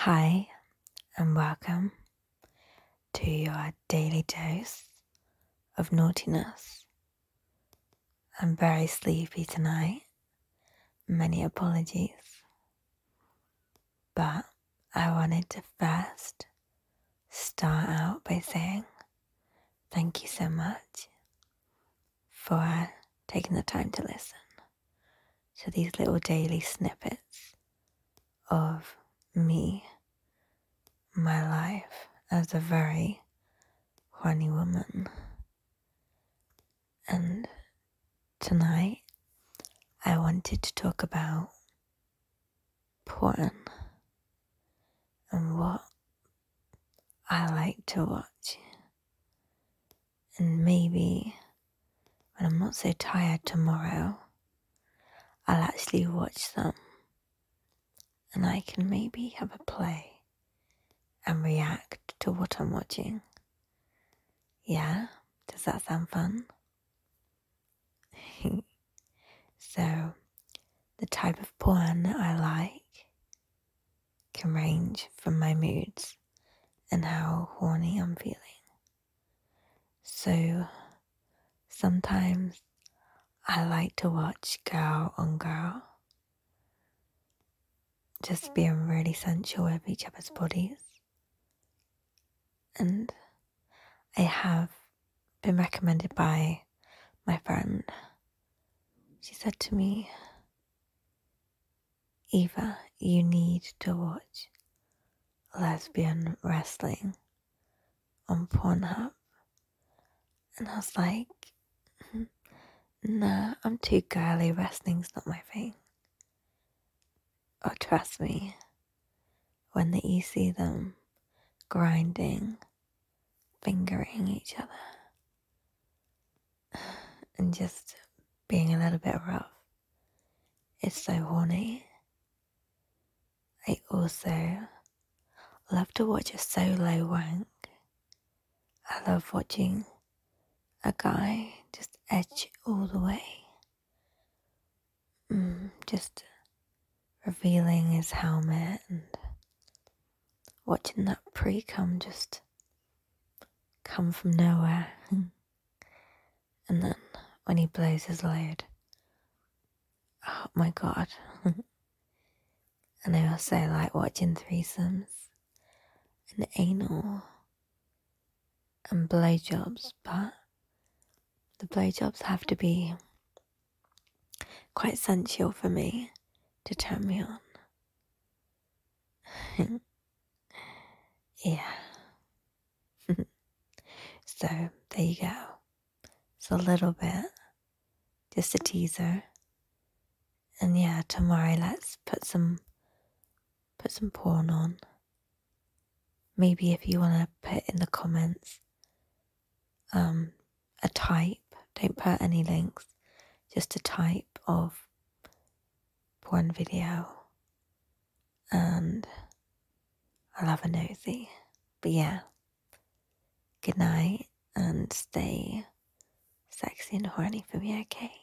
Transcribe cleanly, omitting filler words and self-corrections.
Hi, and welcome to your daily dose of naughtiness. I'm very sleepy tonight. Many apologies. But I wanted to first start out by saying thank you so much for taking the time to listen to these little daily snippets of me, my life as a very horny woman. And tonight, I wanted to talk about porn and what I like to watch. And maybe when I'm not so tired tomorrow, I'll actually watch some and I can maybe have a play and react to what I'm watching. Yeah? Does that sound fun? So, the type of porn that I like can range from my moods and how horny I'm feeling. So, sometimes I like to watch girl on girl, just being really sensual with each other's bodies. And I have been recommended by my friend. She said to me, Eva, you need to watch lesbian wrestling on Pornhub. And I was like, nah, I'm too girly, wrestling's not my thing. Oh, trust me, when you see them grinding, fingering each other, and just being a little bit rough, it's so horny. I also love to watch a solo wank. I love watching a guy just edge all the way, just revealing his helmet and watching that pre-cum just come from nowhere. And then when he blows his load, oh my god. And I also like watching threesomes and anal and blowjobs, but the blowjobs have to be quite sensual for me to turn me on. Yeah. So there you go. It's a little bit, just a teaser. And yeah, tomorrow let's put some porn on. Maybe if you want to put in the comments a type, don't put any links, just a type of porn video, and I'll have a nosy. But yeah, good night and stay sexy and horny for me, okay?